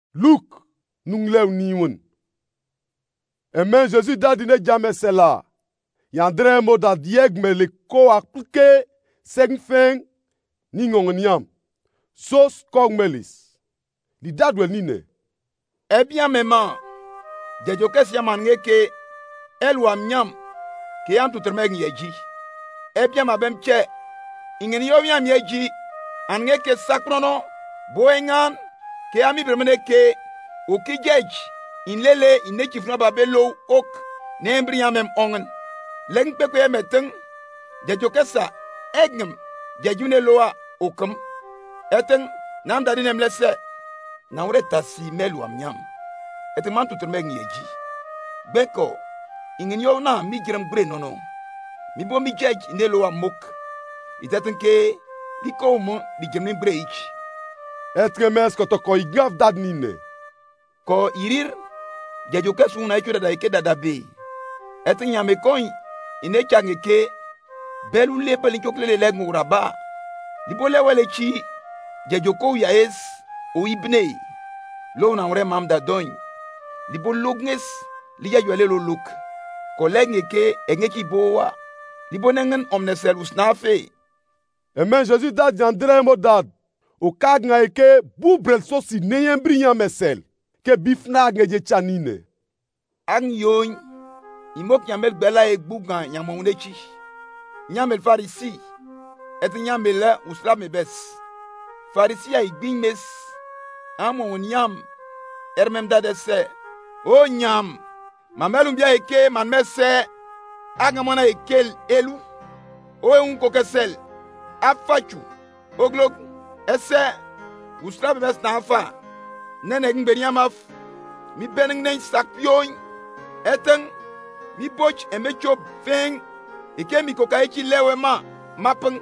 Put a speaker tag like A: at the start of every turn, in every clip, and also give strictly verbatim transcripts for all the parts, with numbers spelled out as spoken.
A: Luc, nous lew niwon. Amen Jésus dadine jamais cela. Yandre mo da dieg me le ko aplike segfeng ni ngongniam. Sos kongmelis. Di dadwe nine.
B: Eh bien maman, jejo kesia mangeke elwa mnyam ke an tutremeg yeji. Eh bien ma bem che ingeni yo mnyam yeji angeke sakrono boengan ke ami bremene ke okijej inlele inechifna babelo ok nembriam mem ongen leng pekwe meteng jejo kesa egem jejune loa okam eteng nam dadine mlese na wure tasi melu amnyam ete man tutremeg yeji beko ingeni yo na mi girem bre nono mi bo mi jej inelo amok iteten ke liko mo di jemni bre ich
A: Etre mes ko to ko igav dad nine.
B: Ko irir jejo kesu na ichu dada ike dada be ete nyame koin ine change ke belu le pelin chokle le leg nguraba libole wele chi jejo ko yaes o ibne lo na wre mam da doin libo lugnes liya yele lo luk ko lenge ke engeki bowa libo nengen omnesel usnafe.
A: Amen Jésus dad yandre mo dad. O kag nga eke bu brel so si neyen brinyan mesel. Ke bifna ngeje chanine.
B: Ang yoy imok nyamel bela e bugan nyamongechi. Nyamel farisi et nyamel usla mebes. Farisi a igbin mes amon nyam ermem dadese. O nyam mamelum bia eke man messe agamona ekel elu. O un kokesel afachu oglok ese usla mebes na afa nene ngbeniamaf mi beneng nen sakpioin eteng mi boch emecho feng ike mi kokaichi lewe ma mapeng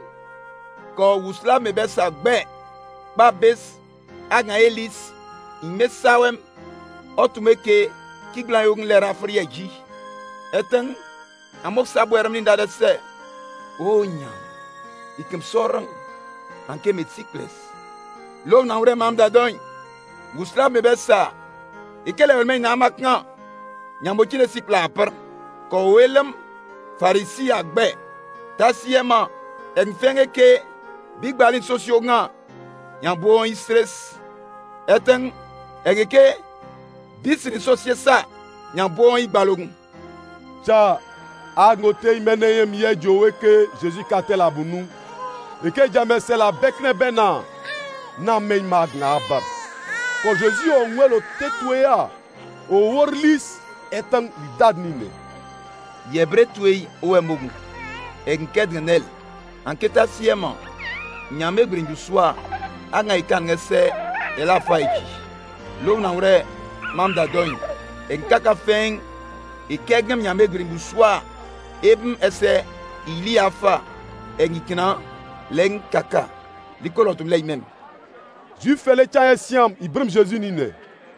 B: ko usla mebesa gbe ba bes aga elis imesawem otumeke kiglan yung lera friyeji eteng amok sabwerem ni ndade se onya ikem sorang anke metsikles lo na ure mam da doin usla mebesa ikele welme na makna nyambochile sikla per ko welem farisi agbe tasiema en fenge ke big balin sosio nga nyambo stress eten egeke disri sosie sa nyambo ibalogun
A: Cha agote imeneyem ye jowe ke Jésus katela bunu. Eke jamais c'est la bekne bena na mei magna abar. Ko Jésus onwe lo tetwea o worlis etang dad nine.
B: yebre tuei owe mogun enkednel anketa siema nyame grindu soa anga ikan ngese ela faiki lo na ure mamda doin enkaka feng ikegem nyame grindu soa ebm ese ili afa engikina leng kaka likolotum lay mem
A: Ju fele chaye siam ibrim Jésus nine.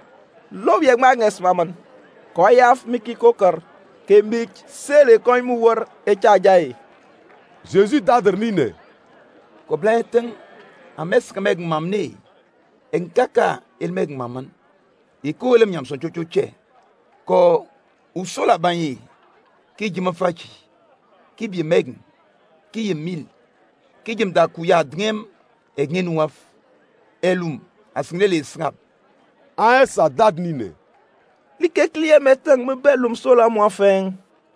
C: Lo yeg magnes maman. Ko yaf miki kokar ke mik sele koy mu wor e chajay.
A: Jésus dader nine.
B: ko blaeten ames kameg mamne enkaka el meg maman iko elem nyam son chochoche ko usola banyi ki jima fachi ki bi meg ki yemil ki jim da kuya dngem e ngenu waf elum asnele snap
A: A esa dad nine.
C: Li ke kliye meteng me belum sola mo afeng.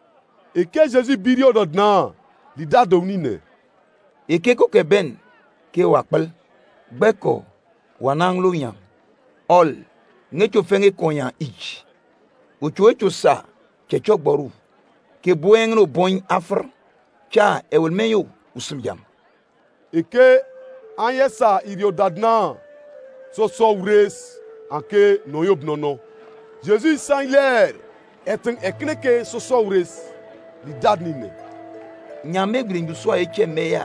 A: Eke Jésus birio dod na. Li dad o nine.
B: eke ko ke ben ke wakpel beko wanang lu nyam ol ngecho fenge konya ich ucho echo sa kecho boru ke bueng no boin afr cha ewel meyo usum jam
A: Eke an yesa irio dad na. So so wres anke noyob nono. Jésus san ler eteng ekneke so so wres. Li dad nine.
B: nyame grindu so eche meya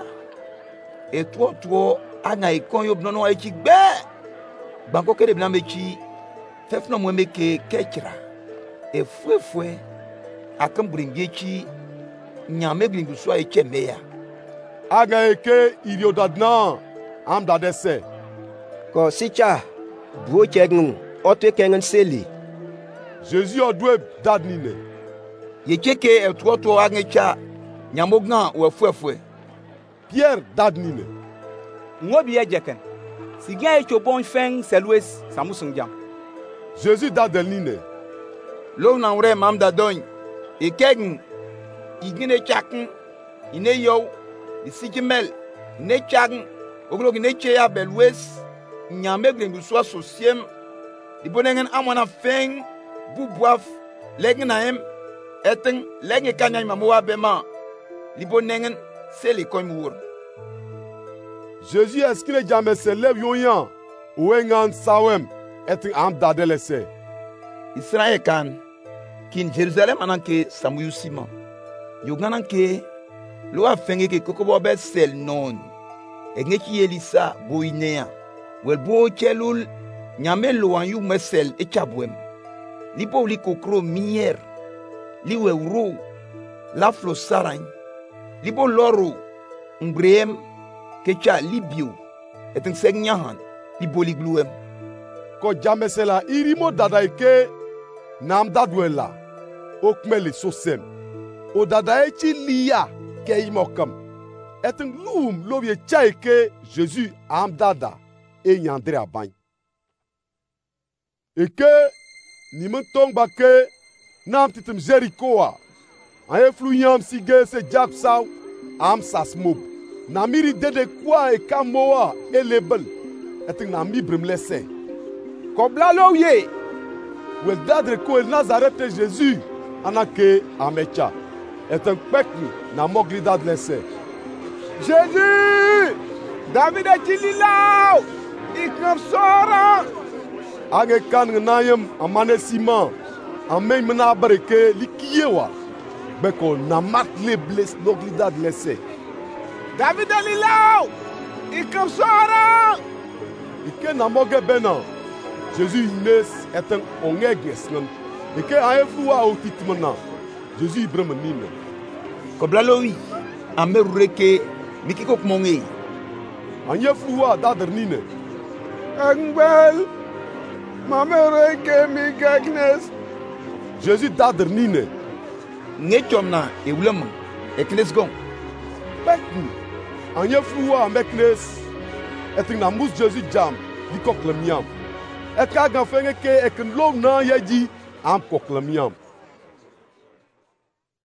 B: etwo two anga ikon yob nono echi gbe banko kede bla mechi fefno mo meke kechra e fue fue akam gringechi nyame grindu so eche meya
A: Aga eke irio dad na. Am dad ese.
C: Ko sicha buo chegnu otwe kengen seli.
A: Jésus odwe dad nine.
B: Ye keke e tuo tuo angecha nyamogan we fuefue.
A: Pierre dad nine.
D: Ngobi ejeken. Sigia e chobon feng selwes samusungjam.
A: Jésus dad nine.
B: Lo na wre mam da doin. E kegen igine chaken ine yo di sikimel ne chagen oglo ne cheya belwes nyame glengu so asosiem di bonengen amwana feng bubuaf legen na em eten legen kanya mamowa bema li bonengen sele koimur.
A: Jésus eskile jame se lev yoyan wengan sawem eten am dadele se.
B: Israël kan kin Jerusalem ananke samuyusima. Yoganan ke lo afenge ke kokobo be sel non. Engeki Elisa boinea. Wel bo chelul nyame lo an yu mesel e chabwem. Li po li kokro mier. Li we ro la flo sarain. Li bo loro mbrem ke cha libio. Eten segnyahan li bo li gluem.
A: Ko jame se la irimo dadaike nam dadwela. Okmele sosem. O dadae chi liya ke imokam. Eten loum lovye chaike Jésus am dada e nyandre abany. Eke ni mentong bake nam titem Jerichoa. Aye fluyam sige se japsaw am sasmob. Namiri dede kwa e kamoa e lebel. Eten nami bremlese.
C: Kobla loye.
A: Wel dadre ko el Nazareth Jésus anake amecha. Eten pekni na mogli dad lese.
C: Jésus! David e chililau! Ikram sora!
A: Age kan nayem amane siman. Amey mena bareke likiyewa. Beko na mat le bles mogli dad lese.
C: David e lilau! Ikram sora!
A: Ike na moge benan. Jésus imes eten ongeges ngan. Ike aye fluwa o titmana. Jésus ibreme nime.
B: Kobla lowi amerureke mikiko kumonge.
A: Anye fluwa dader nine.
C: Engbel! Mamereke mi gagnes.
A: Jésus dader nine.
B: Ngechom na ewulem eknes gon.
A: Bekni. Anye fluwa meknes. Eting na mus Jésus jam di koklemiam. Eka gan fenge ke eken lo na yeji am koklemiam.